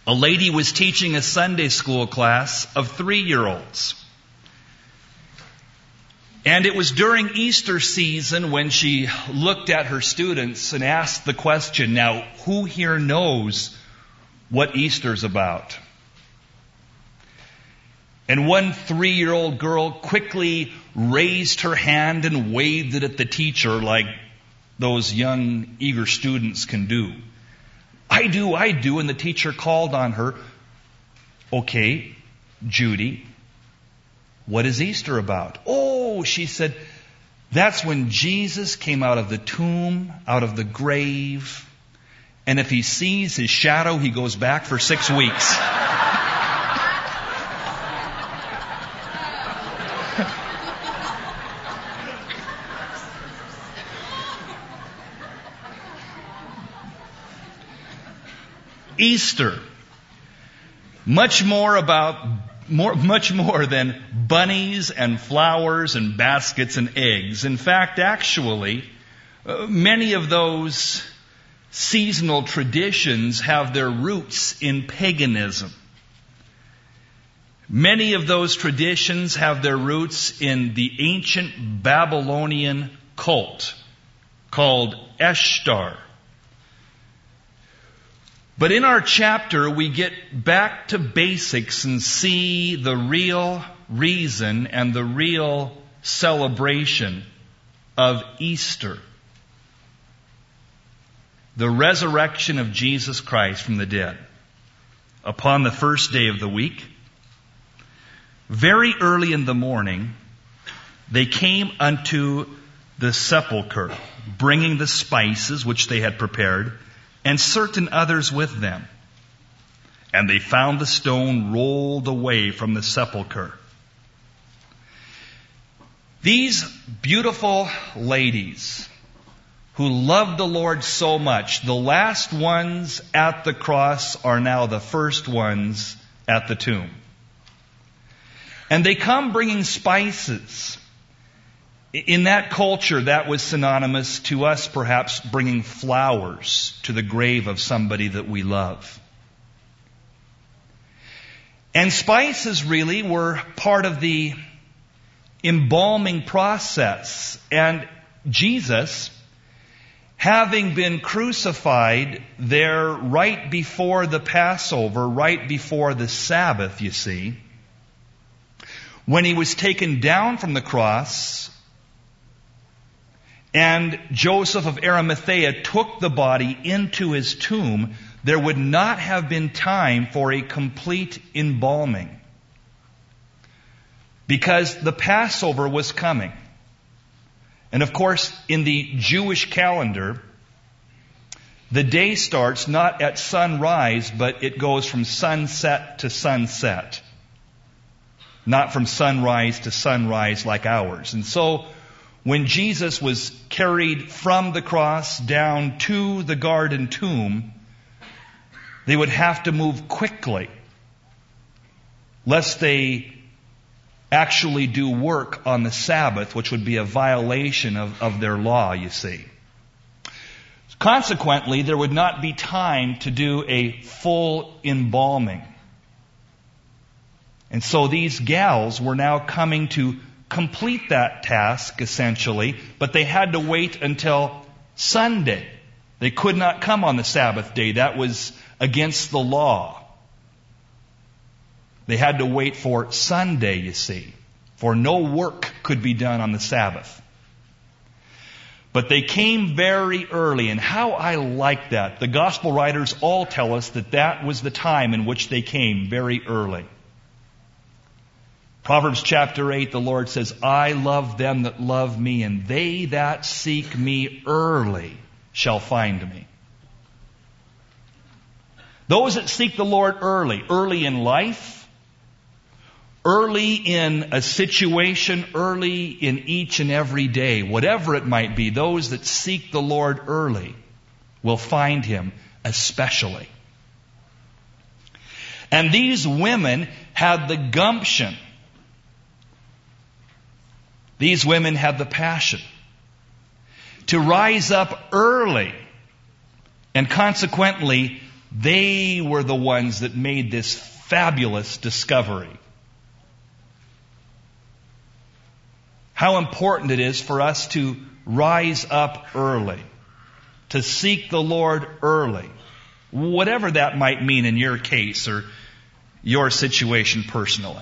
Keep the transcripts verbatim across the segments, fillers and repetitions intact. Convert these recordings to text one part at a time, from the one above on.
a lady was teaching a Sunday school class of three-year-olds. And it was during Easter season when she looked at her students and asked the question, now, who here knows what Easter's about? And one three-year-old girl quickly raised her hand and waved it at the teacher like those young, eager students can do. I do, I do. And the teacher called on her. Okay, Judy, what is Easter about? Oh, she said, that's when Jesus came out of the tomb, out of the grave. And if he sees his shadow, he goes back for six weeks. Easter, much more about, more, much more than bunnies and flowers and baskets and eggs. In fact, actually, uh, many of those seasonal traditions have their roots in paganism. Many of those traditions have their roots in the ancient Babylonian cult called Ishtar. But in our chapter, we get back to basics and see the real reason and the real celebration of Easter. The resurrection of Jesus Christ from the dead. Upon the first day of the week, very early in the morning, they came unto the sepulchre, bringing the spices which they had prepared, and certain others with them. And they found the stone rolled away from the sepulchre. These beautiful ladies who loved the Lord so much, the last ones at the cross are now the first ones at the tomb. And they come bringing spices. In that culture, that was synonymous to us perhaps bringing flowers to the grave of somebody that we love. And spices really were part of the embalming process. And Jesus, having been crucified there right before the Passover, right before the Sabbath, you see, when he was taken down from the cross, and Joseph of Arimathea took the body into his tomb, there would not have been time for a complete embalming. Because the Passover was coming. And of course, in the Jewish calendar, the day starts not at sunrise, but it goes from sunset to sunset. Not from sunrise to sunrise like ours. And so, when Jesus was carried from the cross down to the garden tomb, they would have to move quickly, lest they actually do work on the Sabbath, which would be a violation of, of their law, you see. Consequently, there would not be time to do a full embalming. And so these gals were now coming to complete that task, essentially, but they had to wait until Sunday. They could not come on the Sabbath day. That was against the law. They had to wait for Sunday, you see, for no work could be done on the Sabbath. But they came very early, and how I like that. The gospel writers all tell us that that was the time in which they came, very early. Proverbs chapter eight, the Lord says, I love them that love me, and they that seek me early shall find me. Those that seek the Lord early, early in life, early in a situation, early in each and every day, whatever it might be, those that seek the Lord early will find Him especially. And these women had the gumption. These women had the passion to rise up early and consequently They were the ones that made this fabulous discovery. How important it is for us to rise up early, to seek the Lord early, whatever that might mean in your case or your situation personally.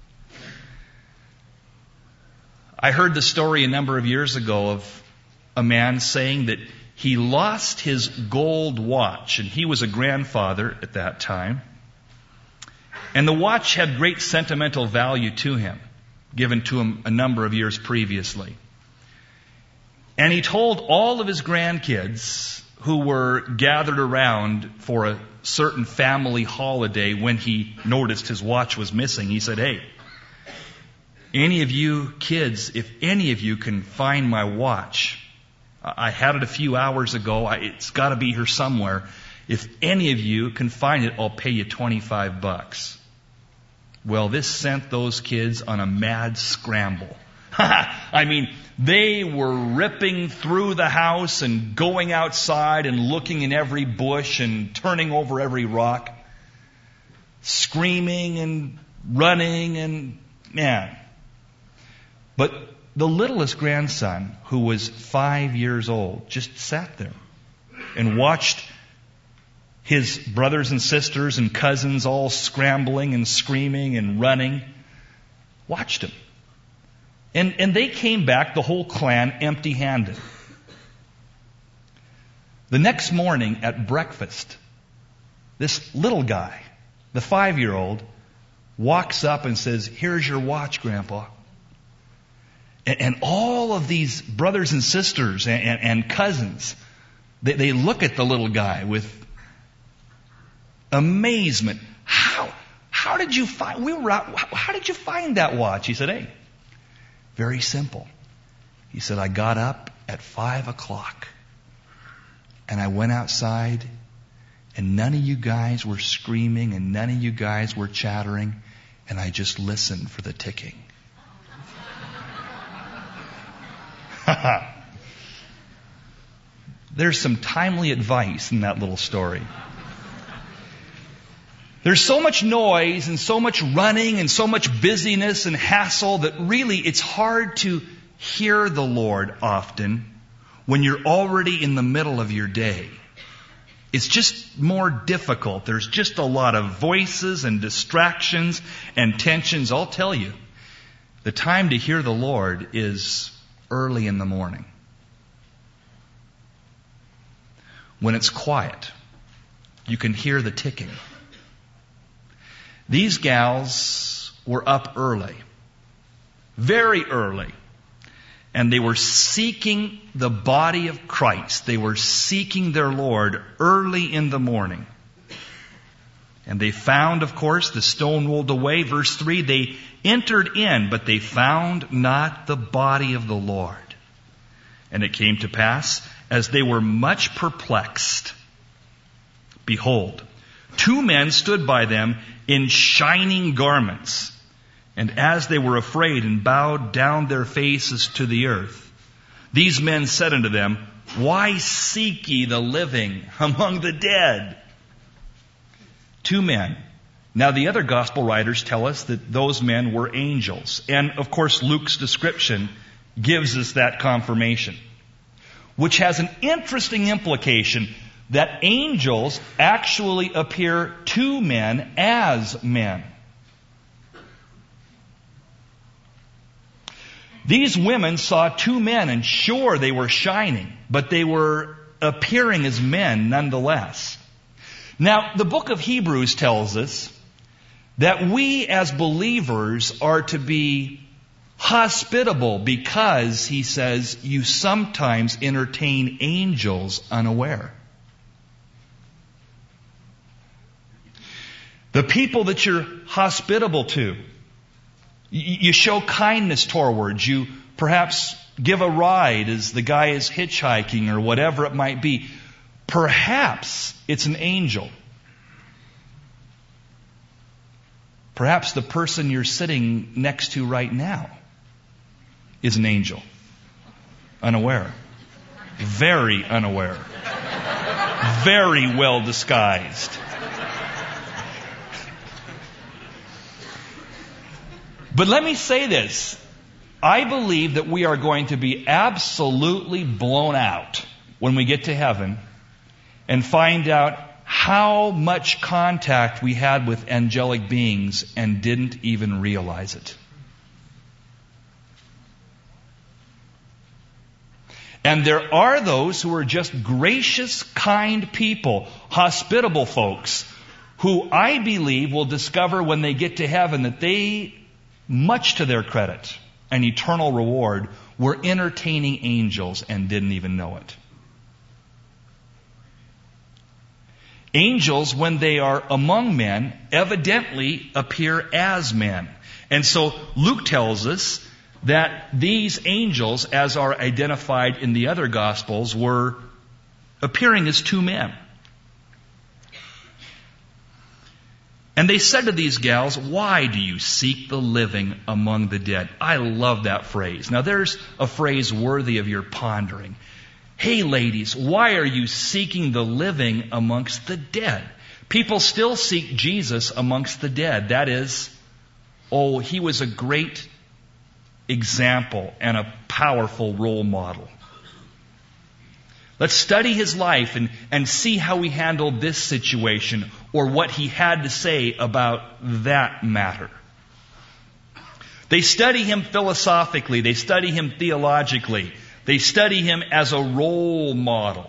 I heard the story a number of years ago of a man saying that he lost his gold watch, and he was a grandfather at that time. And the watch had great sentimental value to him, given to him a number of years previously. And he told all of his grandkids who were gathered around for a certain family holiday when he noticed his watch was missing, he said, "Hey, any of you kids, if any of you can find my watch, I had it a few hours ago, it's got to be here somewhere. If any of you can find it, I'll pay you twenty-five bucks. Well, this sent those kids on a mad scramble. I mean, they were ripping through the house and going outside and looking in every bush and turning over every rock, screaming and running and, man. But the littlest grandson, who was five years old, just sat there and watched his brothers and sisters and cousins all scrambling and screaming and running. Watched him. And, and they came back, the whole clan, empty-handed. The next morning at breakfast, this little guy, the five-year-old, walks up and says, "Here's your watch, Grandpa." And, and all of these brothers and sisters and, and, and cousins, they, they look at the little guy with amazement. How? How did you find? We were out. How did you find that watch? He said, "Hey, very simple." He said, "I got up at five o'clock, and I went outside, and none of you guys were screaming, and none of you guys were chattering, and I just listened for the ticking." There's some timely advice in that little story. There's so much noise and so much running and so much busyness and hassle that really it's hard to hear the Lord often when you're already in the middle of your day. It's just more difficult. There's just a lot of voices and distractions and tensions. I'll tell you, the time to hear the Lord is early in the morning, when it's quiet. You can hear the ticking. These gals were up early, very early, and they were seeking the body of Christ. They were seeking their Lord early in the morning. And they found, of course, the stone rolled away. Verse three, they entered in, but they found not the body of the Lord. And it came to pass, as they were much perplexed, behold, two men stood by them in shining garments. And as they were afraid and bowed down their faces to the earth, these men said unto them, "Why seek ye the living among the dead?" Two men. Now the other gospel writers tell us that those men were angels. And of course Luke's description gives us that confirmation, which has an interesting implication that angels actually appear to men as men. These women saw two men, and sure, they were shining, but they were appearing as men nonetheless. Now, the book of Hebrews tells us that we as believers are to be hospitable because, he says, you sometimes entertain angels unaware. The people that you're hospitable to, you show kindness towards, you perhaps give a ride as the guy is hitchhiking or whatever it might be. Perhaps it's an angel. Perhaps the person you're sitting next to right now is an angel. Unaware. Very unaware. Very well disguised. But let me say this. I believe that we are going to be absolutely blown out when we get to heaven and find out how much contact we had with angelic beings and didn't even realize it. And there are those who are just gracious, kind people, hospitable folks, who I believe will discover when they get to heaven that they, much to their credit and eternal reward, were entertaining angels and didn't even know it. Angels, when they are among men, evidently appear as men. And so Luke tells us that these angels, as are identified in the other Gospels, were appearing as two men. And they said to these gals, "Why do you seek the living among the dead?" I love that phrase. Now there's a phrase worthy of your pondering. Hey ladies, why are you seeking the living amongst the dead? People still seek Jesus amongst the dead. That is, oh, he was a great example and a powerful role model. Let's study his life and, and see how he handled this situation or what he had to say about that matter. They study him philosophically. They study him theologically. They study him as a role model.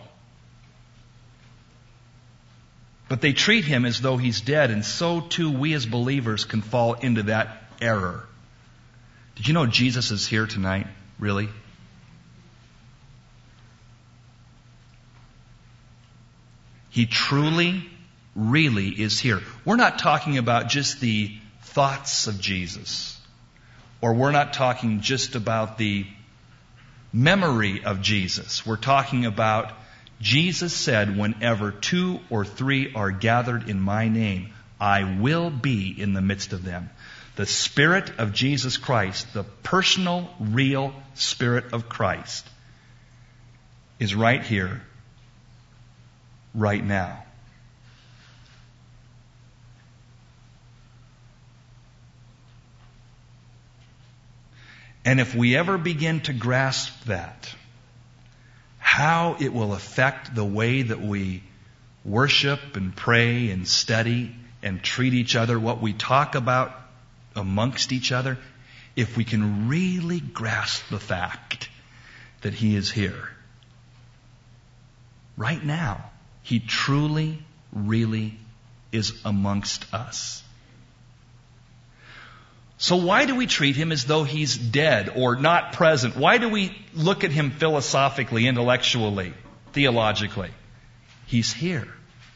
But they treat him as though he's dead, and so too we as believers can fall into that error. Did you know Jesus is here tonight? Really? He truly, really is here. We're not talking about just the thoughts of Jesus, or we're not talking just about the memory of Jesus. We're talking about Jesus said, "Whenever two or three are gathered in my name, I will be in the midst of them." The Spirit of Jesus Christ, the personal, real Spirit of Christ, is right here, right now. And if we ever begin to grasp that, how it will affect the way that we worship and pray and study and treat each other, what we talk about amongst each other, if we can really grasp the fact that he is here. Right now, he truly, really is amongst us. So why do we treat him as though he's dead or not present? Why do we look at him philosophically, intellectually, theologically? He's here.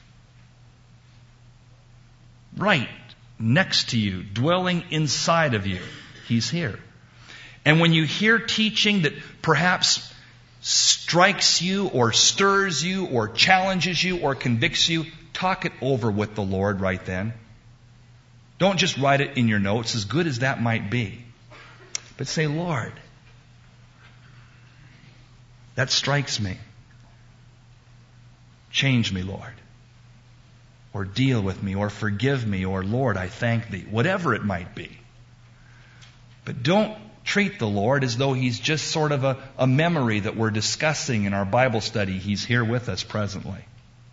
Right next to you, dwelling inside of you. He's here. And when you hear teaching that perhaps strikes you or stirs you or challenges you or convicts you, talk it over with the Lord right then. Don't just write it in your notes, as good as that might be. But say, "Lord, that strikes me. Change me, Lord. Or deal with me, or forgive me, or Lord, I thank thee." Whatever it might be. But don't treat the Lord as though he's just sort of a, a memory that we're discussing in our Bible study. He's here with us presently.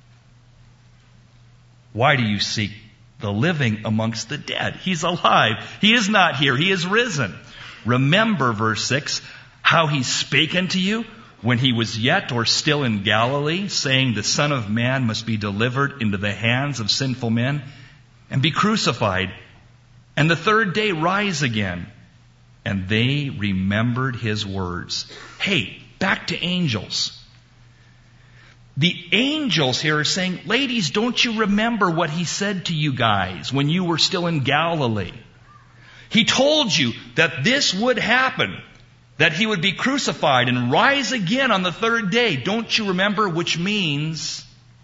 Why do you seek the living amongst the dead? He's alive. He is not here. He is risen. Remember, verse six, how he spake unto you when he was yet or still in Galilee, saying, "The Son of Man must be delivered into the hands of sinful men and be crucified, and the third day rise again." And they remembered his words. Hey, back to angels. The angels here are saying, "Ladies, don't you remember what he said to you guys when you were still in Galilee? He told you that this would happen, that he would be crucified and rise again on the third day. Don't you remember?" Which means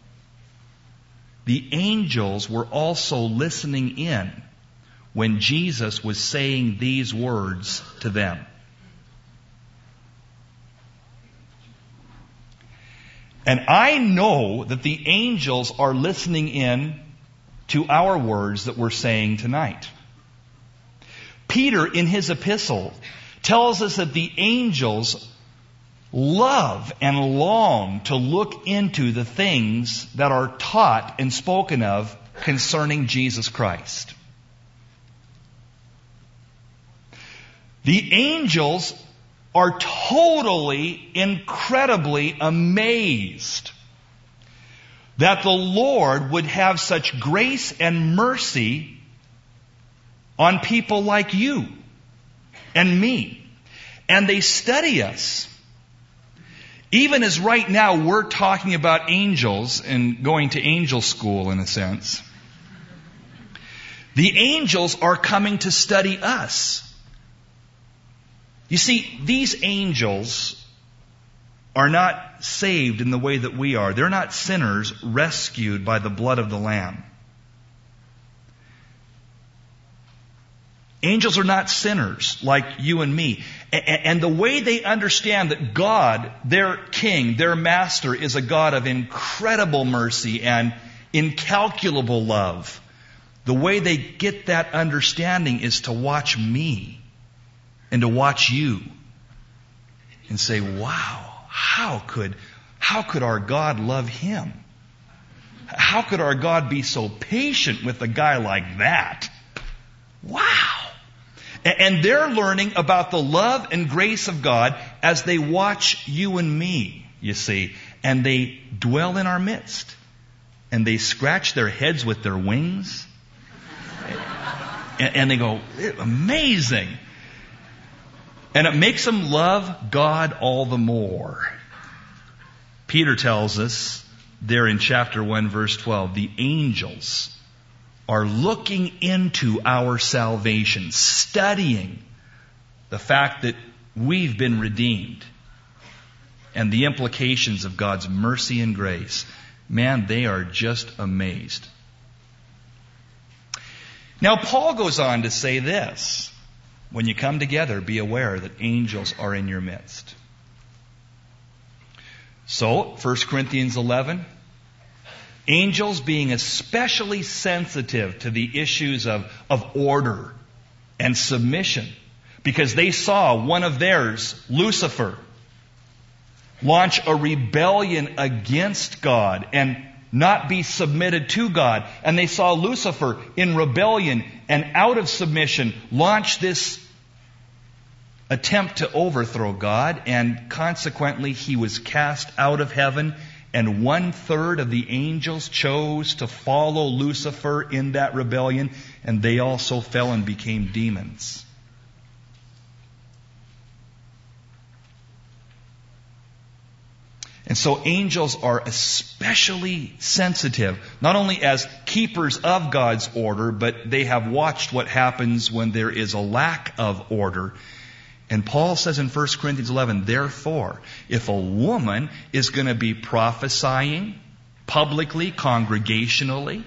the angels were also listening in when Jesus was saying these words to them. And I know that the angels are listening in to our words that we're saying tonight. Peter, in his epistle, tells us that the angels love and long to look into the things that are taught and spoken of concerning Jesus Christ. The angels are totally, incredibly amazed that the Lord would have such grace and mercy on people like you and me. And they study us. Even as right now we're talking about angels and going to angel school in a sense, the angels are coming to study us. You see, these angels are not saved in the way that we are. They're not sinners rescued by the blood of the Lamb. Angels are not sinners like you and me. And the way they understand that God, their King, their Master, is a God of incredible mercy and incalculable love, the way they get that understanding is to watch me and to watch you and say, wow, how could, how could our God love him? How could our God be so patient with a guy like that? Wow. And they're learning about the love and grace of God as they watch you and me, you see. And they dwell in our midst. And they scratch their heads with their wings. And they go, amazing. And it makes them love God all the more. Peter tells us there in chapter one, verse twelve, the angels are looking into our salvation, studying the fact that we've been redeemed and the implications of God's mercy and grace. Man, they are just amazed. Now, Paul goes on to say this. When you come together, be aware that angels are in your midst. So, First Corinthians eleven, angels being especially sensitive to the issues of, of order and submission, because they saw one of theirs, Lucifer, launch a rebellion against God and not be submitted to God. And they saw Lucifer in rebellion and out of submission launch this attempt to overthrow God, and consequently he was cast out of heaven, and one third of the angels chose to follow Lucifer in that rebellion, and they also fell and became demons. And so angels are especially sensitive, not only as keepers of God's order, but they have watched what happens when there is a lack of order. And Paul says in First Corinthians eleven, therefore, if a woman is going to be prophesying publicly, congregationally,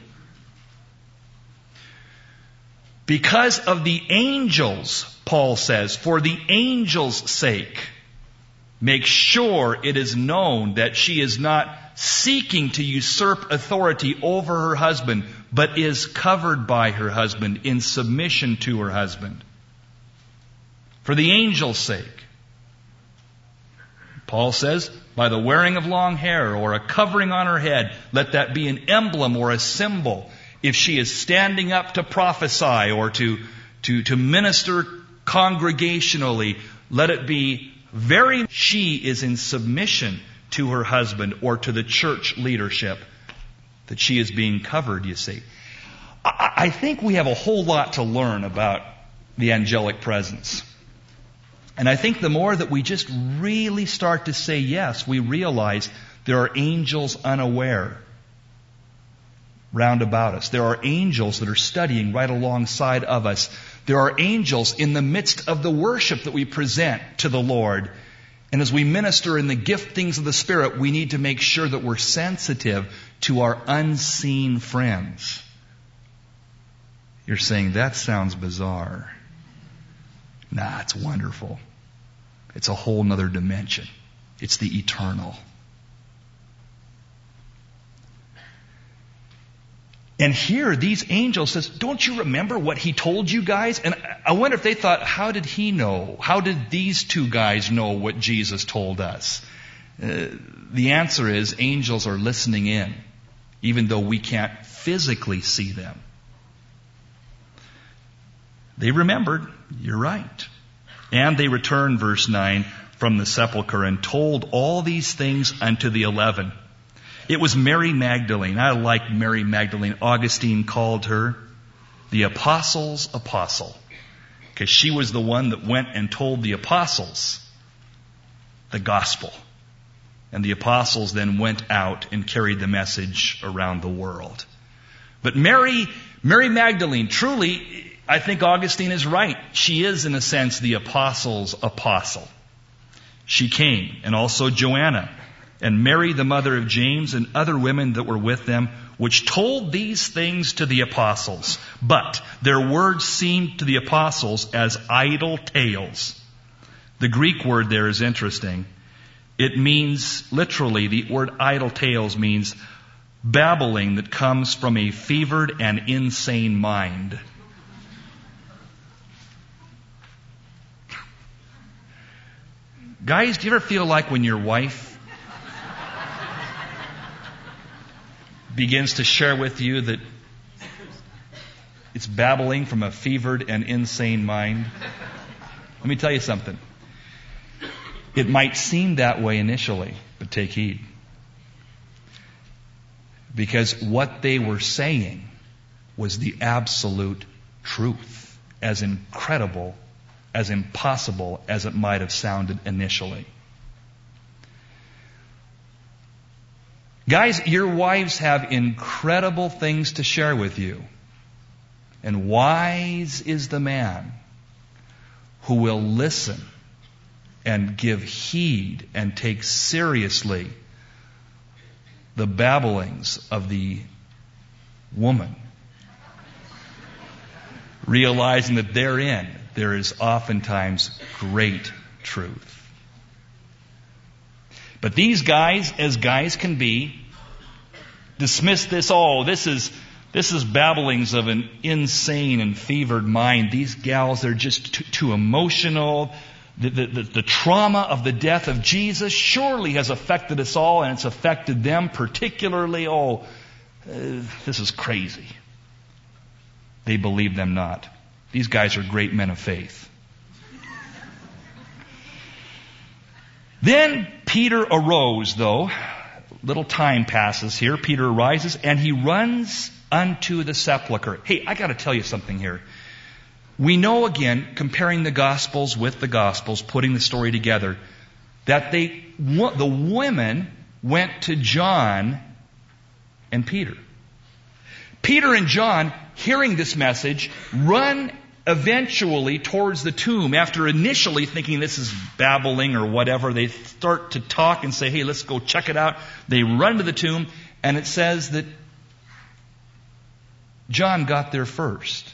because of the angels, Paul says, for the angels' sake, make sure it is known that she is not seeking to usurp authority over her husband, but is covered by her husband in submission to her husband. For the angel's sake. Paul says, by the wearing of long hair or a covering on her head, let that be an emblem or a symbol. If she is standing up to prophesy or to, to, to minister congregationally, let it be very she is in submission to her husband or to the church leadership, that she is being covered, you see. I, I think we have a whole lot to learn about the angelic presence. And I think the more that we just really start to say yes, we realize there are angels unaware round about us. There are angels that are studying right alongside of us. There are angels in the midst of the worship that we present to the Lord. And as we minister in the giftings of the Spirit, we need to make sure that we're sensitive to our unseen friends. You're saying, that sounds bizarre. Nah, it's wonderful. It's a whole nother dimension. It's the eternal. And here, these angels says, don't you remember what he told you guys? And I wonder if they thought, how did he know? How did these two guys know what Jesus told us? Uh, the answer is angels are listening in, even though we can't physically see them. They remembered, you're right. And they returned, verse nine, from the sepulchre and told all these things unto the eleven. It was Mary Magdalene. I like Mary Magdalene. Augustine called her the apostles' apostle, because she was the one that went and told the apostles the gospel. And the apostles then went out and carried the message around the world. But Mary, Mary Magdalene, truly, I think Augustine is right. She is, in a sense, the apostles' apostle. She came, and also Joanna, and Mary, the mother of James, and other women that were with them, which told these things to the apostles. But their words seemed to the apostles as idle tales. The Greek word there is interesting. It means, literally, the word idle tales means babbling that comes from a fevered and insane mind. Guys, do you ever feel like when your wife begins to share with you that it's babbling from a fevered and insane mind? Let me tell you something. It might seem that way initially, but take heed. Because what they were saying was the absolute truth, as incredible, as impossible as it might have sounded initially. Guys, your wives have incredible things to share with you. And wise is the man who will listen and give heed and take seriously the babblings of the woman, realizing that therein there is oftentimes great truth. But these guys, as guys can be, dismiss this, oh, this is this is babblings of an insane and fevered mind. These gals, they're just too, too emotional. The, the, the, the trauma of the death of Jesus surely has affected us all, and it's affected them particularly. Oh, uh, this is crazy. They believe them not. These guys are great men of faith. Then Peter arose, though. Little time passes here. Peter arises, and he runs unto the sepulchre. Hey, I got to tell you something here. We know, again, comparing the Gospels with the Gospels, putting the story together, that they, the women went to John and Peter. Peter and John, hearing this message, run eventually towards the tomb. After initially thinking this is babbling or whatever, they start to talk and say, hey, let's go check it out. They run to the tomb, and it says that John got there first.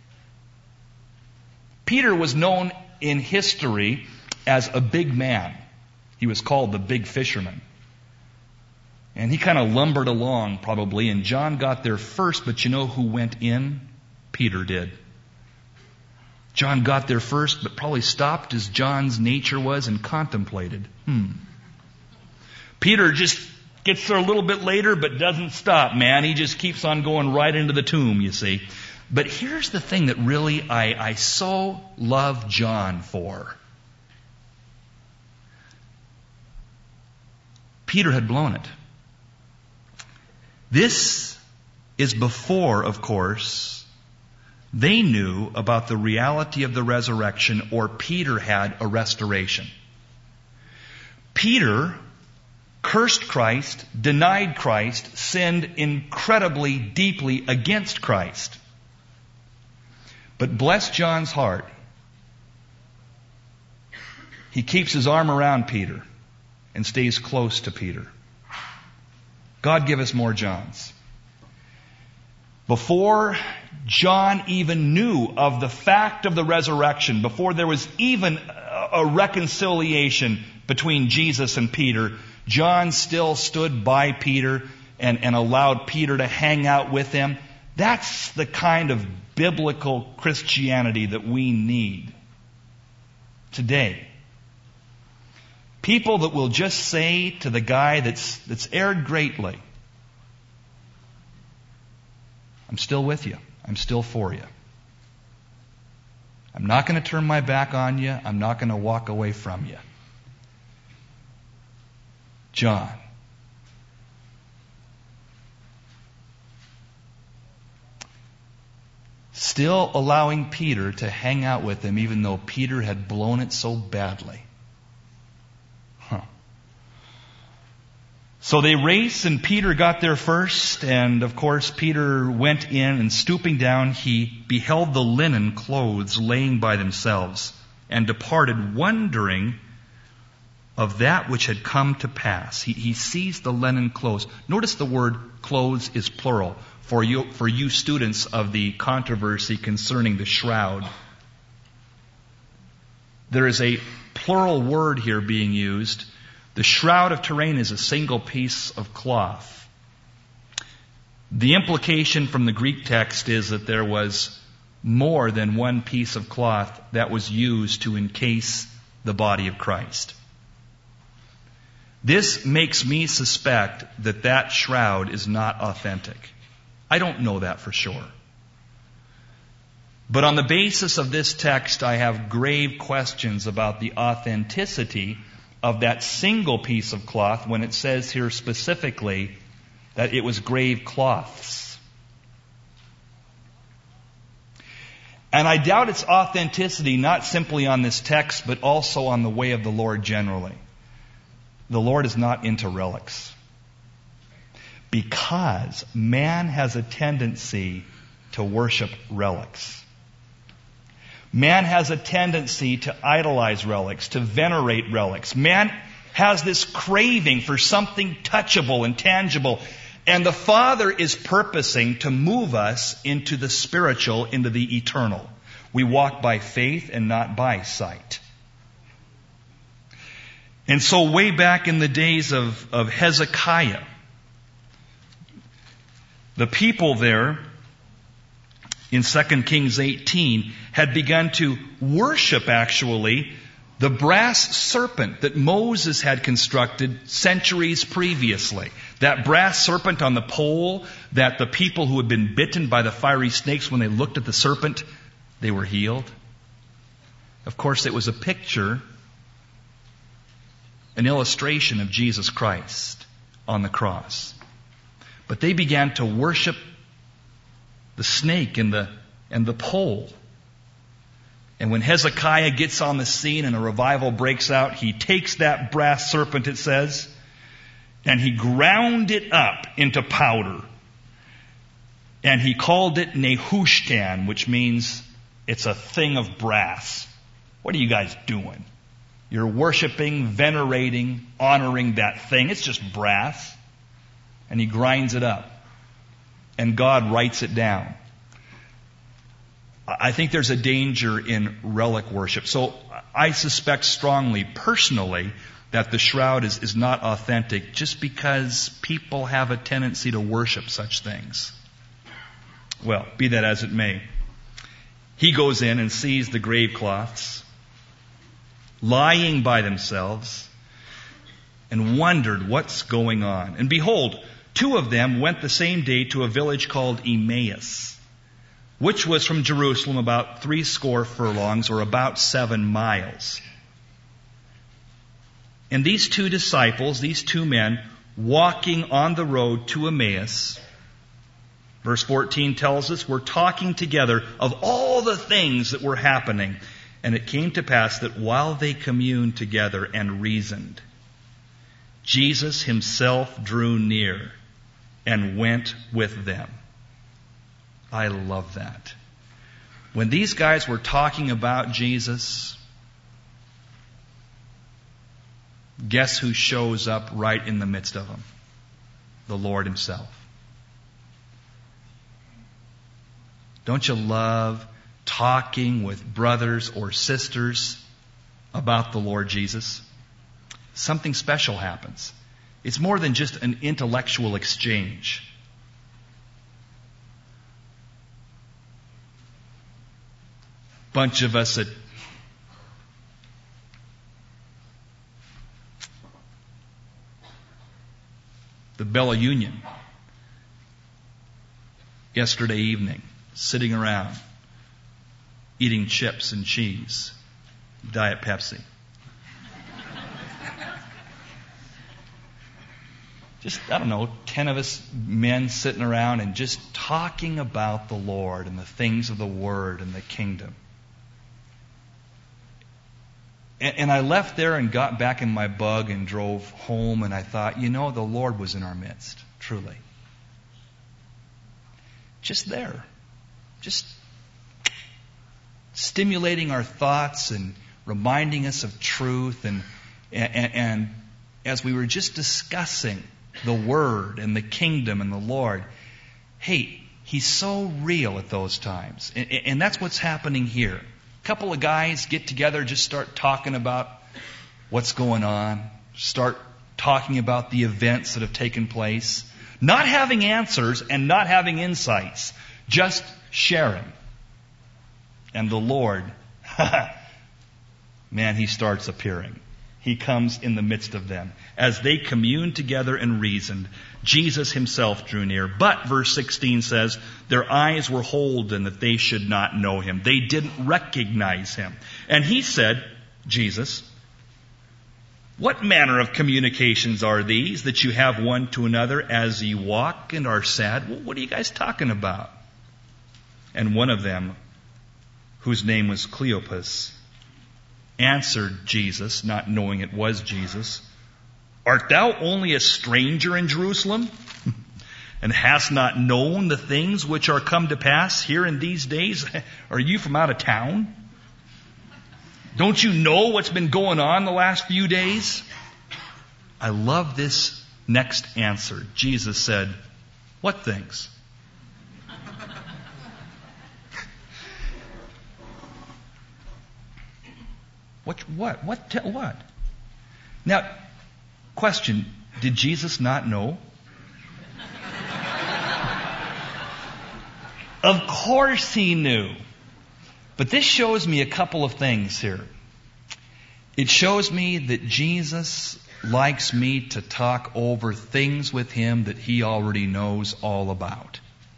Peter was known in history as a big man. He was called the big fisherman. And he kind of lumbered along probably, and John got there first, but you know who went in? Peter did. John got there first, but probably stopped as John's nature was and contemplated. Hmm. Peter just gets there a little bit later, but doesn't stop, man. He just keeps on going right into the tomb, you see. But here's the thing that really I, I so love John for. Peter had blown it. This is before, of course, they knew about the reality of the resurrection, or Peter had a restoration. Peter cursed Christ, denied Christ, sinned incredibly deeply against Christ. But bless John's heart, he keeps his arm around Peter and stays close to Peter. God give us more Johns. Before John even knew of the fact of the resurrection, before there was even a reconciliation between Jesus and Peter, John still stood by Peter and, and allowed Peter to hang out with him. That's the kind of biblical Christianity that we need today. People that will just say to the guy that's, that's erred greatly, I'm still with you. I'm still for you. I'm not going to turn my back on you. I'm not going to walk away from you. John. Still allowing Peter to hang out with him even though Peter had blown it so badly. Huh. So they raced and Peter got there first, and of course Peter went in, and stooping down he beheld the linen clothes laying by themselves, and departed wondering of that which had come to pass. He, he sees the linen clothes. Notice the word clothes is plural. For you, for you students of the controversy concerning the shroud, there is a plural word here being used. The shroud of Turin is a single piece of cloth. The implication from the Greek text is that there was more than one piece of cloth that was used to encase the body of Christ. This makes me suspect that that shroud is not authentic. I don't know that for sure. But on the basis of this text, I have grave questions about the authenticity of that single piece of cloth when it says here specifically that it was grave cloths. And I doubt its authenticity not simply on this text, but also on the way of the Lord generally. The Lord is not into relics. Because man has a tendency to worship relics. Man has a tendency to idolize relics, to venerate relics. Man has this craving for something touchable and tangible. And the Father is purposing to move us into the spiritual, into the eternal. We walk by faith and not by sight. And so way back in the days of, of Hezekiah, the people there in Second Kings eighteen had begun to worship, actually, the brass serpent that Moses had constructed centuries previously. That brass serpent on the pole that the people who had been bitten by the fiery snakes, when they looked at the serpent, they were healed. Of course, it was a picture, an illustration of Jesus Christ on the cross. But they began to worship the snake and the, and the pole. And when Hezekiah gets on the scene and a revival breaks out, he takes that brass serpent, it says, and he ground it up into powder. And he called it Nehushtan, which means it's a thing of brass. What are you guys doing? You're worshiping, venerating, honoring that thing. It's just brass. And he grinds it up. And God writes it down. I think there's a danger in relic worship. So I suspect strongly, personally, that the shroud is, is not authentic just because people have a tendency to worship such things. Well, be that as it may. He goes in and sees the grave cloths lying by themselves and wondered what's going on. And behold, two of them went the same day to a village called Emmaus, which was from Jerusalem about three score furlongs, or about seven miles. And these two disciples, these two men, walking on the road to Emmaus, verse fourteen tells us, were talking together of all the things that were happening. And it came to pass that while they communed together and reasoned, Jesus himself drew near and went with them. I love that. When these guys were talking about Jesus, guess who shows up right in the midst of them? The Lord himself. Don't you love talking with brothers or sisters about the Lord Jesus? Something special happens. It's more than just an intellectual exchange. bunch of us at the Bella Union yesterday evening, sitting around, eating chips and cheese, Diet Pepsi. Just, I don't know, ten of us men sitting around and just talking about the Lord and the things of the Word and the kingdom. And, and I left there and got back in my bug and drove home, and I thought, you know, the Lord was in our midst, truly. Just there. Just stimulating our thoughts and reminding us of truth. And, and, and as we were just discussing the Word and the kingdom and the Lord, hey, He's so real at those times. And, and that's what's happening here. A couple of guys get together, just start talking about what's going on, start talking about the events that have taken place, not having answers and not having insights, just sharing. And the Lord, man, He starts appearing. He comes in the midst of them. As they communed together and reasoned, Jesus Himself drew near. But, verse sixteen says, their eyes were holden that they should not know Him. They didn't recognize Him. And He said, Jesus, what manner of communications are these that you have one to another as ye walk and are sad? Well, what are you guys talking about? And one of them, whose name was Cleopas, answered Jesus, not knowing it was Jesus, art thou only a stranger in Jerusalem, and hast not known the things which are come to pass here in these days? Are you from out of town? Don't you know what's been going on the last few days? I love this next answer. Jesus said, what things? What, what, what, te- what? Now, question, did Jesus not know? Of course He knew. But this shows me a couple of things here. It shows me that Jesus likes me to talk over things with Him that He already knows all about.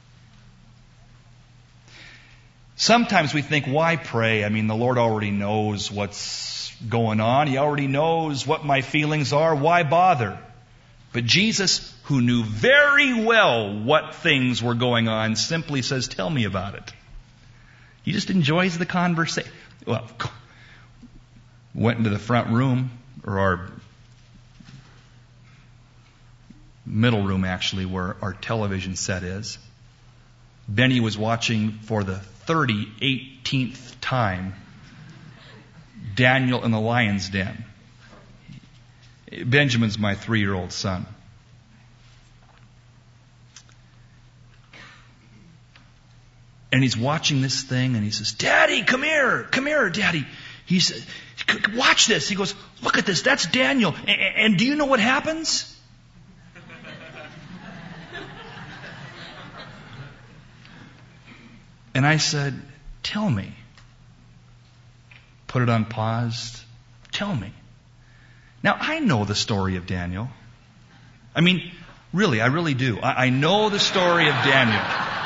Sometimes we think, why pray? I mean, the Lord already knows what's going on. He already knows what my feelings are. Why bother? But Jesus, who knew very well what things were going on, simply says, tell me about it. He just enjoys the conversation. Well, went into the front room, or our middle room actually, where our television set is. Benny was watching for the thirty-eighteenth time Daniel in the Lion's Den. Benjamin's my three-year-old son. And he's watching this thing and he says, Daddy, come here, come here, Daddy. He says, watch this. He goes, look at this, that's Daniel. And, and do you know what happens? And I said, tell me. Put it on pause. Tell me. Now, I know the story of Daniel. I mean, really, I really do. I, I know the story of Daniel.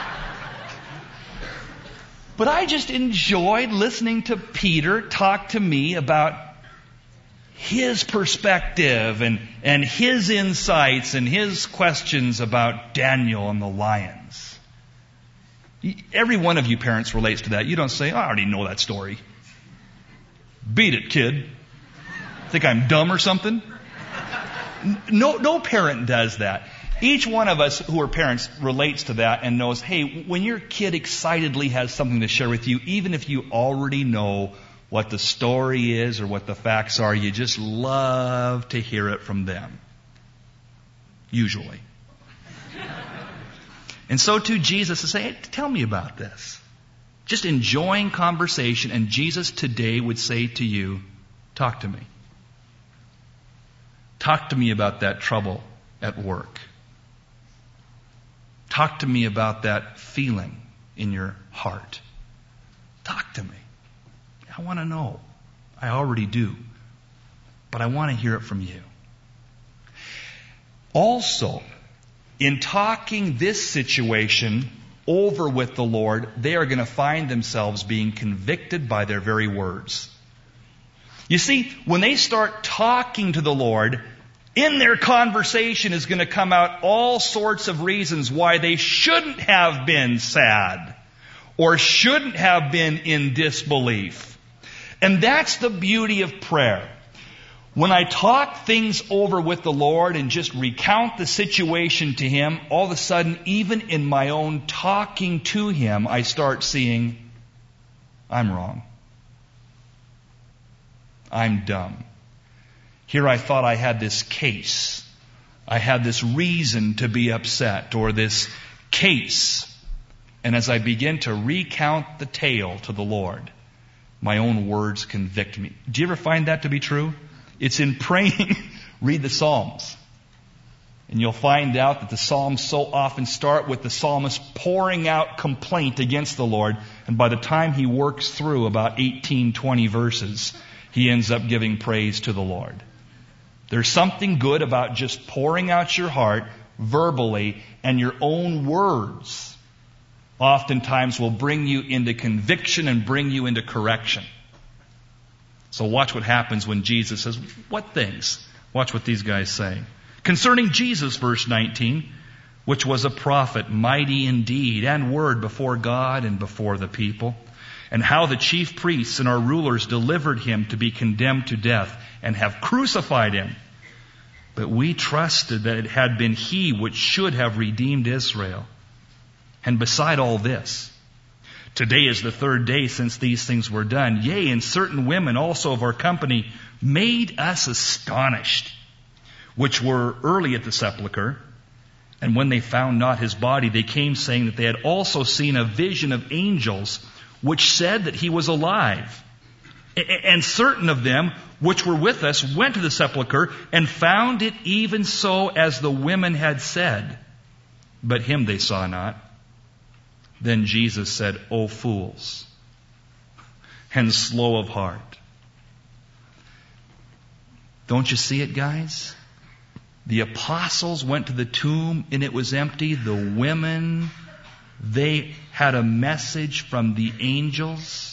But I just enjoyed listening to Peter talk to me about his perspective and, and his insights and his questions about Daniel and the lions. Every one of you parents relates to that. You don't say, oh, I already know that story. Beat it, kid. Think I'm dumb or something? No, no parent does that. Each one of us who are parents relates to that and knows, hey, when your kid excitedly has something to share with you, even if you already know what the story is or what the facts are, you just love to hear it from them. Usually. And so too Jesus is saying, hey, tell me about this. Just enjoying conversation, and Jesus today would say to you, talk to me. Talk to me about that trouble at work. Talk to me about that feeling in your heart. Talk to me. I want to know. I already do. But I want to hear it from you. Also, in talking this situation over with the Lord, they are going to find themselves being convicted by their very words. You see, when they start talking to the Lord, in their conversation is going to come out all sorts of reasons why they shouldn't have been sad or shouldn't have been in disbelief. And that's the beauty of prayer. When I talk things over with the Lord and just recount the situation to Him, all of a sudden, even in my own talking to Him, I start seeing, I'm wrong. I'm dumb. Here I thought I had this case. I had this reason to be upset, or this case. And as I begin to recount the tale to the Lord, my own words convict me. Do you ever find that to be true? It's in praying. Read the Psalms. And you'll find out that the Psalms so often start with the psalmist pouring out complaint against the Lord. And by the time he works through about eighteen, twenty verses, he ends up giving praise to the Lord. There's something good about just pouring out your heart verbally, and your own words oftentimes will bring you into conviction and bring you into correction. So watch what happens when Jesus says, what things? Watch what these guys say. Concerning Jesus, verse nineteen, which was a prophet, mighty in deed and word before God and before the people, and how the chief priests and our rulers delivered him to be condemned to death and have crucified him. But we trusted that it had been he which should have redeemed Israel. And beside all this, today is the third day since these things were done. Yea, and certain women also of our company made us astonished, which were early at the sepulchre. And when they found not his body, they came saying that they had also seen a vision of angels, which said that he was alive. And certain of them which were with us went to the sepulchre and found it even so as the women had said. But him they saw not. Then Jesus said, O fools, and slow of heart. Don't you see it, guys? The apostles went to the tomb and it was empty. The women, they had a message from the angels.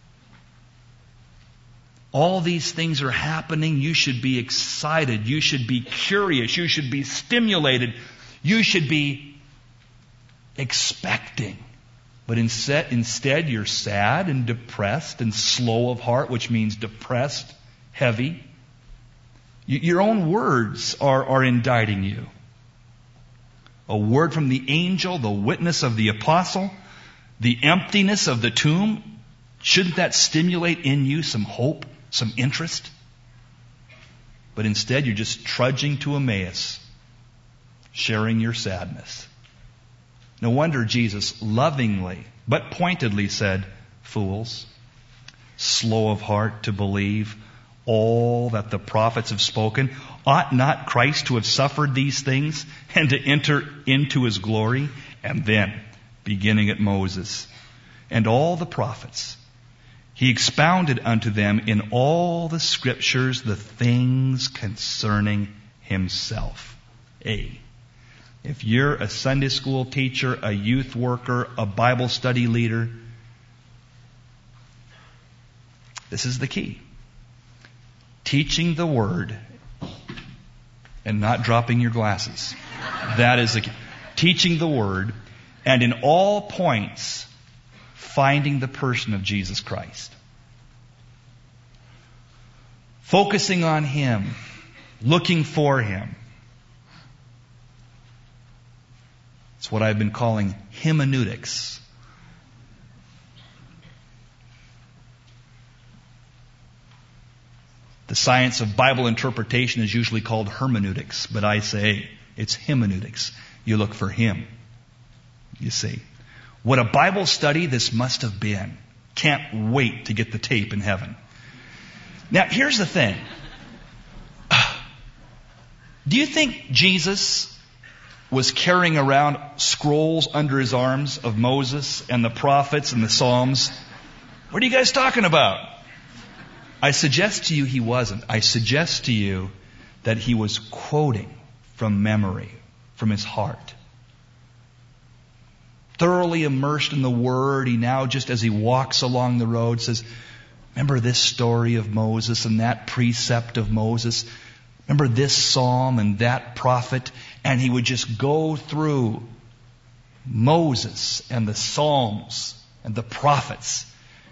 All these things are happening. You should be excited. You should be curious. You should be stimulated. You should be expecting. But instead, instead you're sad and depressed and slow of heart, which means depressed, heavy. Your own words are, are indicting you. A word from the angel, the witness of the apostle, the emptiness of the tomb. Shouldn't that stimulate in you some hope, some interest? But instead you're just trudging to Emmaus, sharing your sadness. No wonder Jesus lovingly but pointedly said, fools, slow of heart to believe all that the prophets have spoken. Ought not Christ to have suffered these things and to enter into his glory? And then, beginning at Moses and all the prophets, he expounded unto them in all the scriptures the things concerning himself. A. If you're a Sunday school teacher, a youth worker, a Bible study leader, this is the key. Teaching the Word and not dropping your glasses. That is the key. Teaching the Word and in all points finding the person of Jesus Christ. Focusing on Him. Looking for Him. It's what I've been calling hermeneutics. The science of Bible interpretation is usually called hermeneutics, but I say it's hermeneutics. You look for Him. You see. What a Bible study this must have been. Can't wait to get the tape in heaven. Now, here's the thing. Do you think Jesus was carrying around scrolls under his arms of Moses and the prophets and the Psalms? What are you guys talking about? I suggest to you he wasn't. I suggest to you that he was quoting from memory, from his heart. Thoroughly immersed in the Word, he now, just as he walks along the road, says, remember this story of Moses and that precept of Moses? Remember this psalm and that prophet? And he would just go through Moses and the Psalms and the prophets.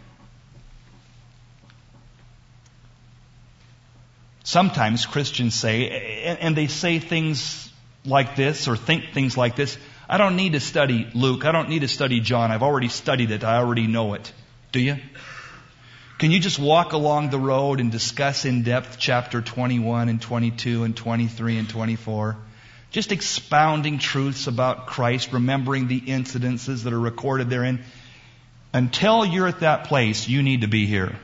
Sometimes Christians say, and they say things like this or think things like this, I don't need to study Luke. I don't need to study John. I've already studied it. I already know it. Do you? Can you just walk along the road and discuss in depth chapter twenty-one and twenty-two and twenty-three and twenty-four? Just expounding truths about Christ, remembering the incidences that are recorded therein. Until you're at that place, you need to be here.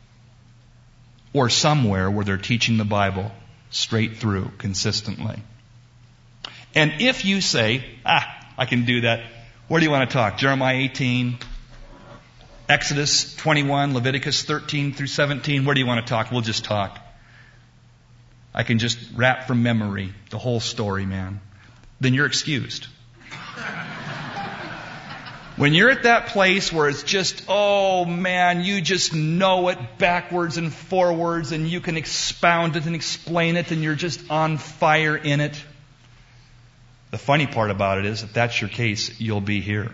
Or somewhere where they're teaching the Bible straight through, consistently. And if you say, ah, I can do that. Where do you want to talk? Jeremiah eighteen, Exodus twenty-one, Leviticus thirteen through seventeen. Where do you want to talk? We'll just talk. I can just rap from memory the whole story, man. Then you're excused. When you're at that place where it's just, oh man, you just know it backwards and forwards and you can expound it and explain it and you're just on fire in it. The funny part about it is, if that's your case, you'll be here.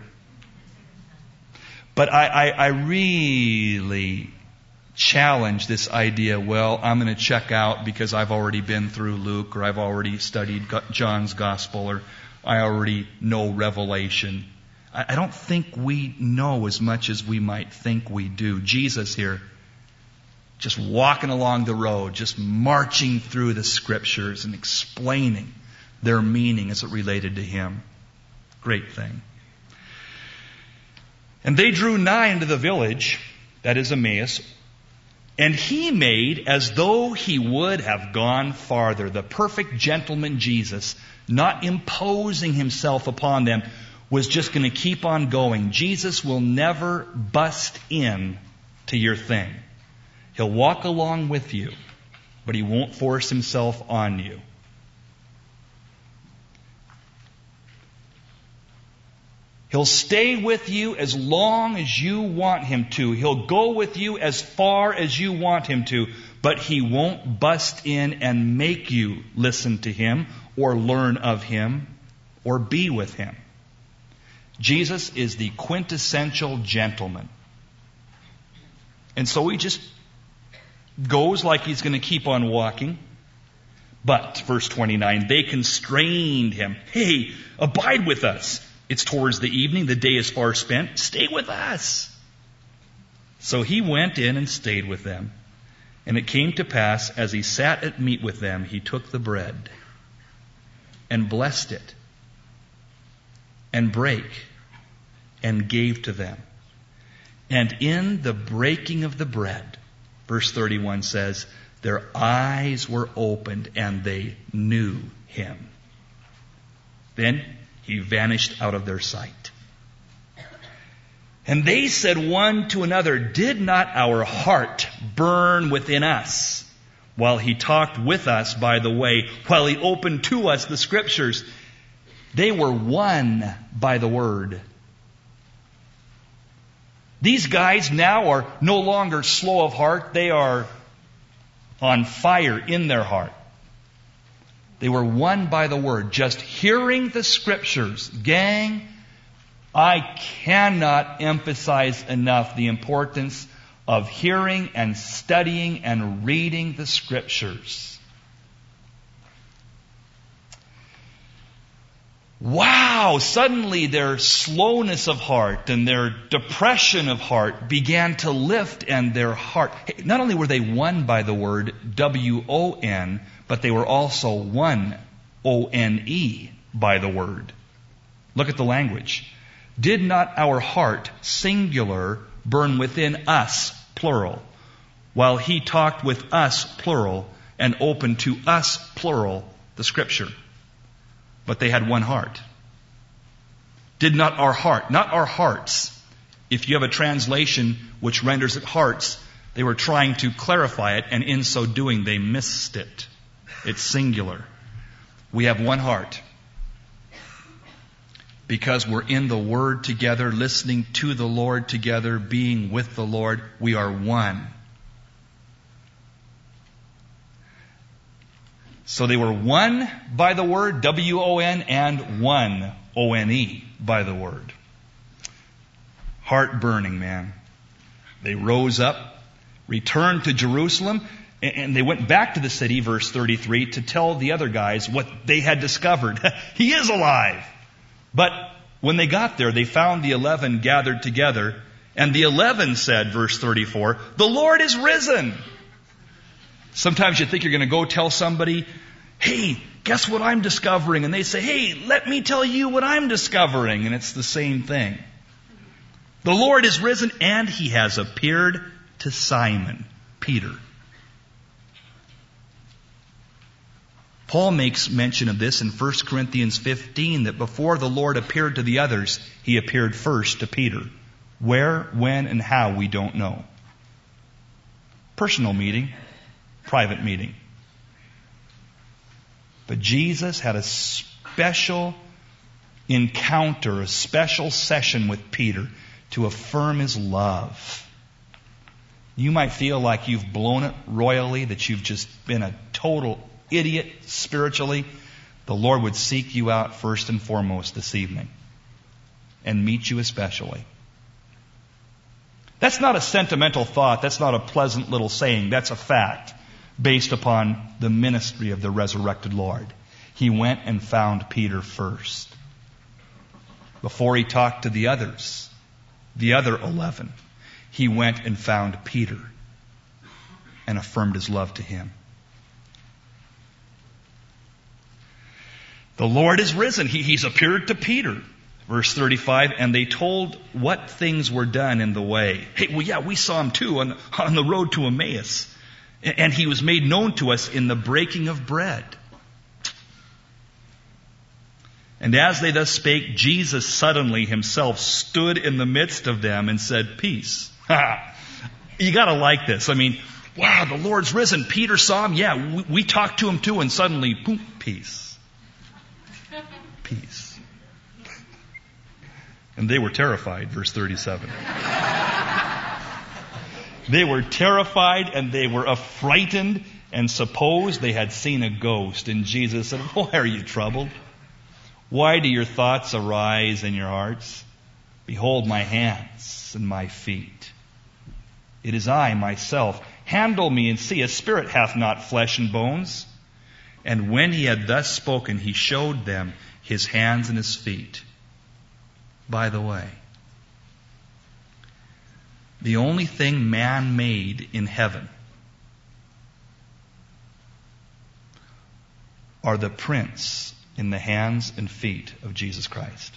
But I, I, I really challenge this idea, well, I'm going to check out because I've already been through Luke, or I've already studied John's Gospel, or I already know Revelation. I, I don't think we know as much as we might think we do. Jesus here, just walking along the road, just marching through the Scriptures and explaining their meaning as it related to him. Great thing. And they drew nigh into the village, that is Emmaus, and he made as though he would have gone farther. The perfect gentleman Jesus, not imposing himself upon them, was just going to keep on going. Jesus will never bust in to your thing. He'll walk along with you, but he won't force himself on you. He'll stay with you as long as you want him to. He'll go with you as far as you want him to. But he won't bust in and make you listen to him or learn of him or be with him. Jesus is the quintessential gentleman. And so he just goes like he's going to keep on walking. But, verse twenty-nine, they constrained him. Hey, abide with us. It's towards the evening. The day is far spent. Stay with us. So he went in and stayed with them. And it came to pass, as he sat at meat with them, he took the bread and blessed it and brake and gave to them. And in the breaking of the bread, verse thirty-one says, their eyes were opened and they knew him. Then he vanished out of their sight. And they said one to another, did not our heart burn within us while he talked with us by the way, while he opened to us the Scriptures? They were won by the Word. These guys now are no longer slow of heart. They are on fire in their heart. They were won by the Word. Just hearing the Scriptures. Gang, I cannot emphasize enough the importance of hearing and studying and reading the Scriptures. Wow! Suddenly their slowness of heart and their depression of heart began to lift, and their heart... Hey, not only were they won by the Word, W O N, but they were also won, O N E, by the Word. Look at the language. Did not our heart, singular, burn within us, plural, while he talked with us, plural, and opened to us, plural, the Scripture? But they had one heart. Did not our heart, not our hearts. If you have a translation which renders it hearts, They were trying to clarify it, and in so doing, they missed it. It's singular. We have one heart. Because we're in the Word together, listening to the Lord together, being with the Lord, we are one. So they were won by the Word, W O N, and one, O N E, by the Word. Heart burning, man. They rose up, returned to Jerusalem, and they went back to the city, verse thirty-three, to tell the other guys what they had discovered. He is alive! But when they got there, they found the eleven gathered together, and the eleven said, verse thirty-four, "The Lord is risen!" Sometimes you think you're going to go tell somebody, "Hey, guess what I'm discovering?" And they say, "Hey, let me tell you what I'm discovering." And it's the same thing. The Lord is risen, and He has appeared to Simon, Peter. Paul makes mention of this in First Corinthians fifteen, that before the Lord appeared to the others, He appeared first to Peter. Where, when, and how, we don't know. Personal meeting, private meeting. But Jesus had a special encounter, a special session with Peter to affirm His love. You might feel like you've blown it royally, that you've just been a total idiot spiritually. The Lord would seek you out first and foremost this evening and meet you especially. That's not a sentimental thought. That's not a pleasant little saying. That's a fact based upon the ministry of the resurrected Lord. He went and found Peter first before He talked to the others, the other eleven. He went and found Peter and affirmed His love to him. The Lord is risen. He, he's appeared to Peter. Verse thirty-five, and they told what things were done in the way. Hey, well, yeah, we saw Him too on, on the road to Emmaus. And He was made known to us in the breaking of bread. And as they thus spake, Jesus suddenly Himself stood in the midst of them and said, "Peace." You gotta like this. I mean, wow, the Lord's risen. Peter saw Him. Yeah, we, we talked to Him too, and suddenly, boom, peace. Peace. And they were terrified, verse thirty-seven. They were terrified and they were affrighted and supposed they had seen a ghost. And Jesus said, "Why are you troubled? Why do your thoughts arise in your hearts? Behold my hands and my feet. It is I myself. Handle me and see. A spirit hath not flesh and bones." And when He had thus spoken, He showed them His hands and His feet. By the way, the only thing man made in heaven are the prints in the hands and feet of Jesus Christ.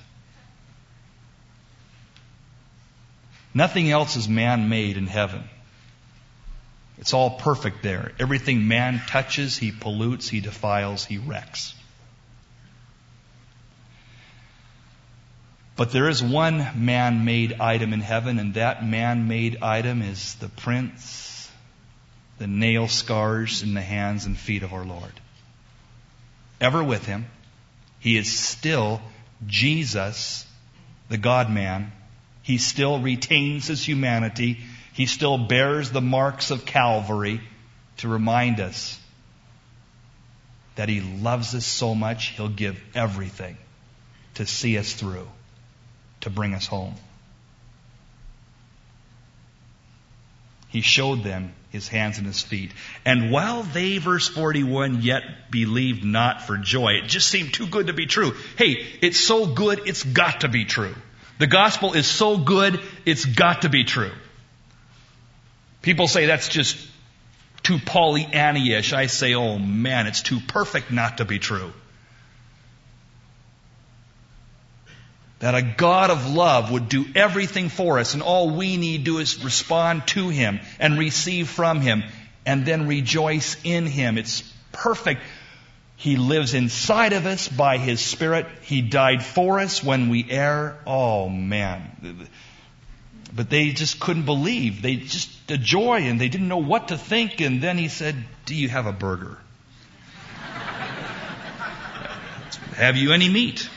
Nothing else is man-made in heaven. It's all perfect there. Everything man touches, he pollutes, he defiles, he wrecks. But there is one man-made item in heaven, and that man-made item is the prints, the nail scars in the hands and feet of our Lord. Ever with Him, He is still Jesus, the God-man. He still retains His humanity. He still bears the marks of Calvary to remind us that He loves us so much, He'll give everything to see us through, to bring us home. He showed them His hands and His feet. And while they, verse forty-one, yet believed not for joy, it just seemed too good to be true. Hey, it's so good, it's got to be true. The gospel is so good, it's got to be true. People say that's just too Pollyanna-ish. I say, oh man, it's too perfect not to be true. That a God of love would do everything for us, and all we need to do is respond to Him and receive from Him and then rejoice in Him. It's perfect. He lives inside of us by His Spirit. He died for us when we err. Oh man. But they just couldn't believe. They just the joy, and they didn't know what to think. And then he said, "Do you have a burger? Have you any meat?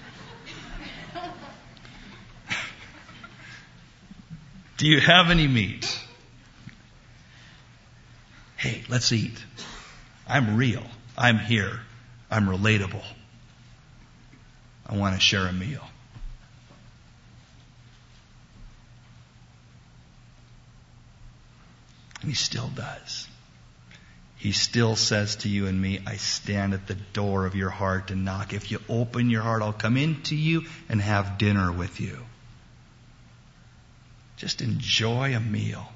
Do you have any meat? Hey, let's eat. I'm real. I'm here. I'm relatable. I want to share a meal." And he still does. He still says to you and me, "I stand at the door of your heart and knock. If you open your heart, I'll come into you and have dinner with you." Just enjoy a meal.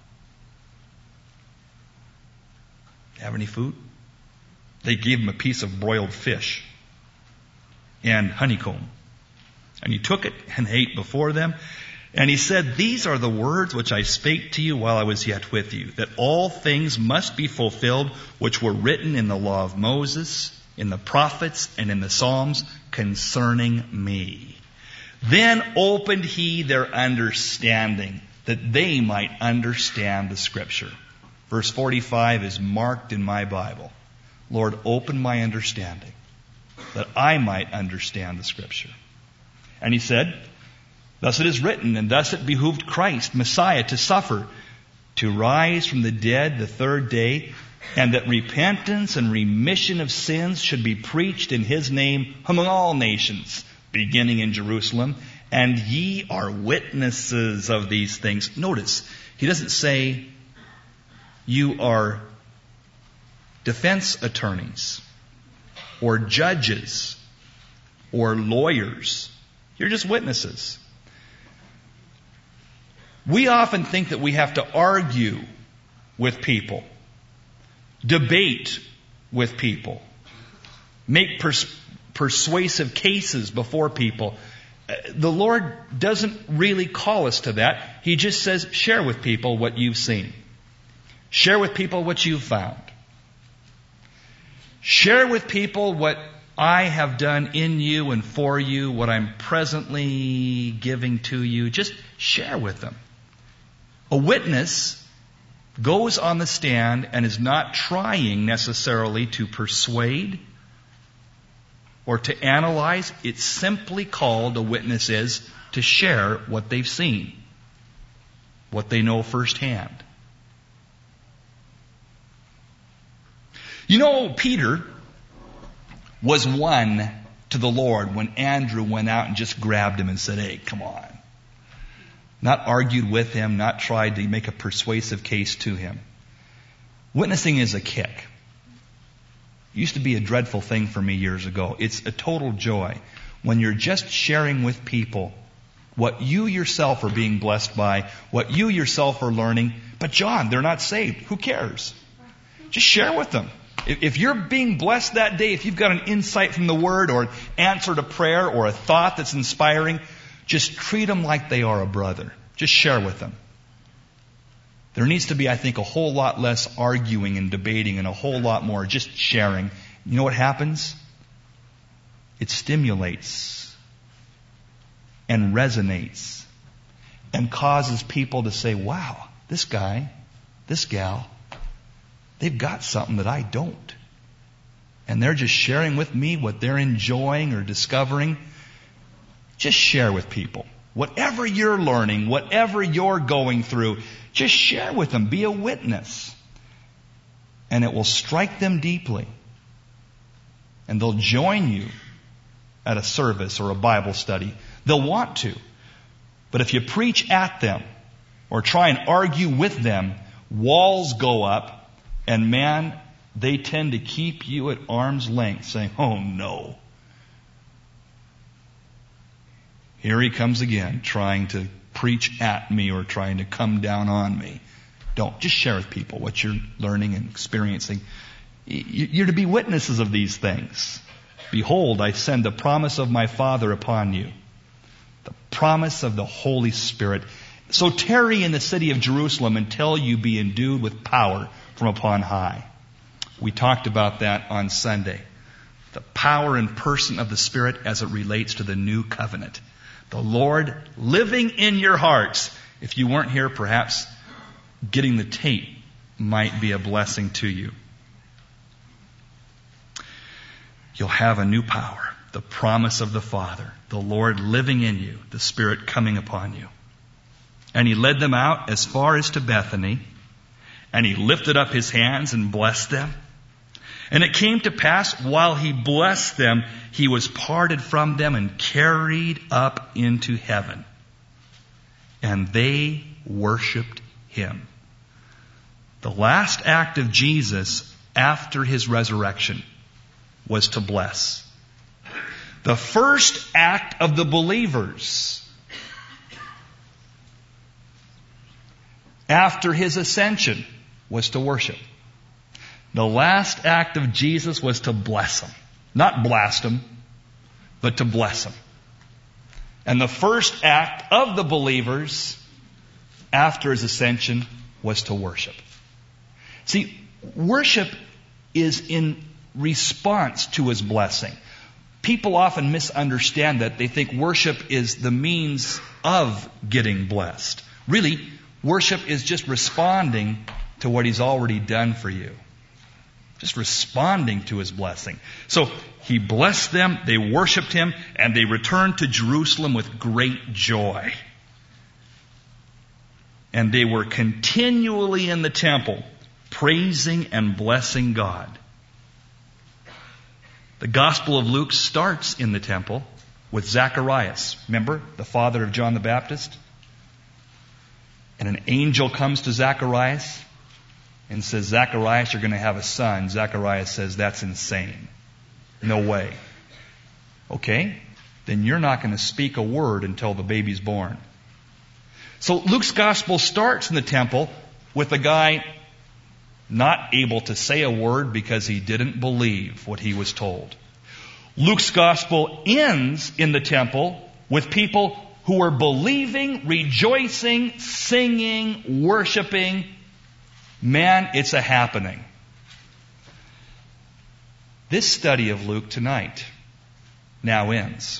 Have any food? They gave him a piece of broiled fish and honeycomb. And he took it and ate before them. And he said, "These are the words which I spake to you while I was yet with you, that all things must be fulfilled which were written in the law of Moses, in the prophets, and in the Psalms concerning me. Then opened he their understanding, that they might understand the Scripture." Verse forty-five is marked in my Bible. Lord, open my understanding, that I might understand the Scripture. And he said, "Thus it is written, and thus it behooved Christ, Messiah, to suffer, to rise from the dead the third day, and that repentance and remission of sins should be preached in his name among all nations, beginning in Jerusalem. And ye are witnesses of these things." Notice, he doesn't say you are defense attorneys or judges or lawyers. You're just witnesses. We often think that we have to argue with people, debate with people, make pers- persuasive cases before people. The Lord doesn't really call us to that. He just says, share with people what you've seen. Share with people what you've found. Share with people what I have done in you and for you, what I'm presently giving to you. Just share with them. A witness goes on the stand and is not trying necessarily to persuade or to analyze. It's simply called, a witness is, to share what they've seen, what they know firsthand. You know, Peter was won to the Lord when Andrew went out and just grabbed him and said, "Hey, come on." Not argued with him, not tried to make a persuasive case to him. Witnessing is a kick. It used to be a dreadful thing for me years ago. It's a total joy when you're just sharing with people what you yourself are being blessed by, what you yourself are learning. But John, they're not saved. Who cares? Just share with them. If you're being blessed that day, if you've got an insight from the Word or an answer to prayer or a thought that's inspiring, just treat them like they are a brother. Just share with them. There needs to be, I think, a whole lot less arguing and debating and a whole lot more just sharing. You know what happens? It stimulates and resonates and causes people to say, "Wow, this guy, this gal, they've got something that I don't. And they're just sharing with me what they're enjoying or discovering." Just share with people. Whatever you're learning, whatever you're going through, just share with them. Be a witness. And it will strike them deeply. And they'll join you at a service or a Bible study. They'll want to. But if you preach at them or try and argue with them, walls go up. And man, they tend to keep you at arm's length, saying, "Oh no. Here he comes again, trying to preach at me or trying to come down on me." Don't. Just share with people what you're learning and experiencing. You're to be witnesses of these things. "Behold, I send the promise of my Father upon you." The promise of the Holy Spirit. "So tarry in the city of Jerusalem until you be endued with power from upon high." We talked about that on Sunday. The power and person of the Spirit as it relates to the new covenant. The Lord living in your hearts If you weren't here, perhaps getting the tape might be a blessing to you. You'll have a new power, the promise of the Father, the Lord living in you, the Spirit coming upon you. And he led them out as far as to Bethany, and he lifted up his hands and blessed them. And it came to pass, while he blessed them, he was parted from them and carried up into heaven. And they worshiped him. The last act of Jesus after his resurrection was to bless. The first act of the believers after his ascension was to worship. The last act of Jesus was to bless them. Not blast them, but to bless them. And the first act of the believers after his ascension was to worship. See, worship is in response to his blessing. People often misunderstand that. They think worship is the means of getting blessed. Really, worship is just responding to what he's already done for you. Just responding to his blessing. So he blessed them, they worshiped him, and they returned to Jerusalem with great joy. And they were continually in the temple, praising and blessing God. The Gospel of Luke starts in the temple with Zacharias. Remember, the father of John the Baptist? And an angel comes to Zacharias and says, Zacharias, you're going to have a son. Zacharias says, that's insane. No way. Okay, then you're not going to speak a word until the baby's born. So Luke's gospel starts in the temple with a guy not able to say a word because he didn't believe what he was told. Luke's gospel ends in the temple with people who were believing, rejoicing, singing, worshiping. Man, it's a happening. This study of Luke tonight now ends.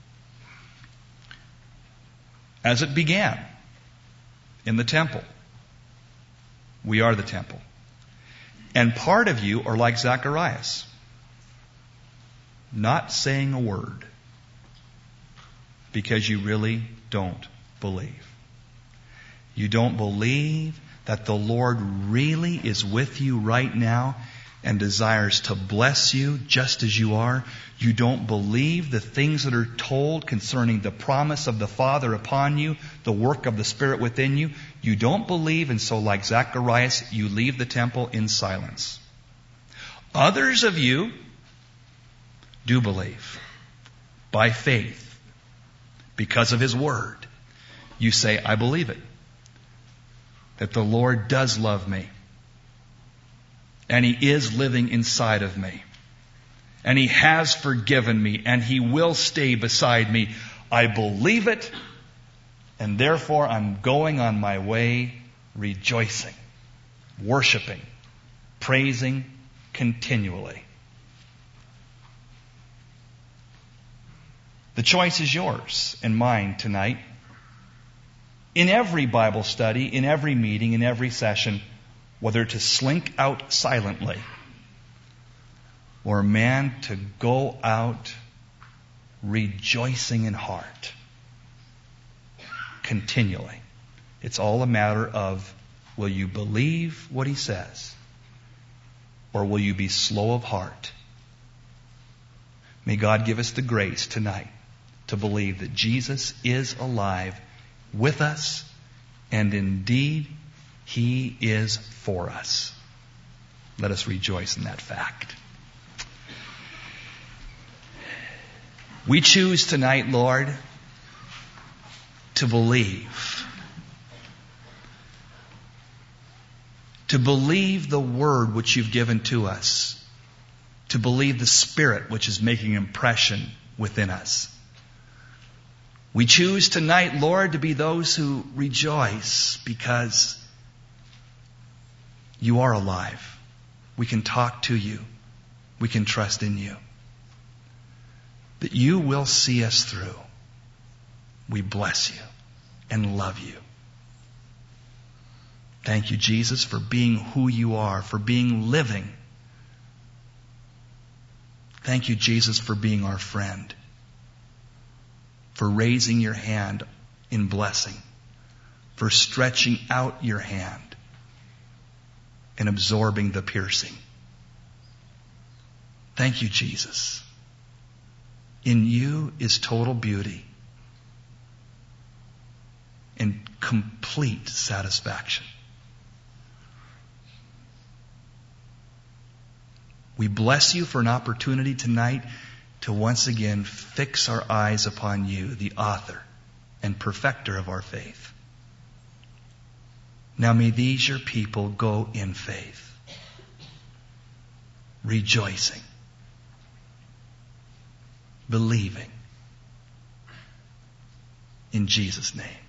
As it began in the temple. We are the temple. And part of you are like Zacharias, not saying a word because you really don't believe. You don't believe that the Lord really is with you right now and desires to bless you just as you are. You don't believe the things that are told concerning the promise of the Father upon you, the work of the Spirit within you. You don't believe, and so like Zacharias, you leave the temple in silence. Others of you do believe by faith because of His Word. You say, I believe it. That the Lord does love me. And He is living inside of me. And He has forgiven me. And He will stay beside me. I believe it. And therefore I'm going on my way rejoicing, worshiping, praising continually. The choice is yours and mine tonight. In every Bible study, in every meeting, in every session, whether to slink out silently or, man, to go out rejoicing in heart continually. It's all a matter of, will you believe what He says, or will you be slow of heart? May God give us the grace tonight to believe that Jesus is alive with us, and indeed He is for us. Let us rejoice in that fact. We choose tonight, Lord, to believe. To believe the Word which You've given to us. To believe the Spirit which is making impression within us. We choose tonight, Lord, to be those who rejoice because You are alive. We can talk to You. We can trust in You. That You will see us through. We bless You and love You Thank you, Jesus, for being who you are, for being living. Thank you, Jesus, for being our friend, for raising your hand in blessing, for stretching out your hand and absorbing the piercing. Thank you, Jesus. In you is total beauty and complete satisfaction. We bless you for an opportunity tonight to once again fix our eyes upon you, the author and perfecter of our faith. Now may these your people go in faith, rejoicing, believing in Jesus' name.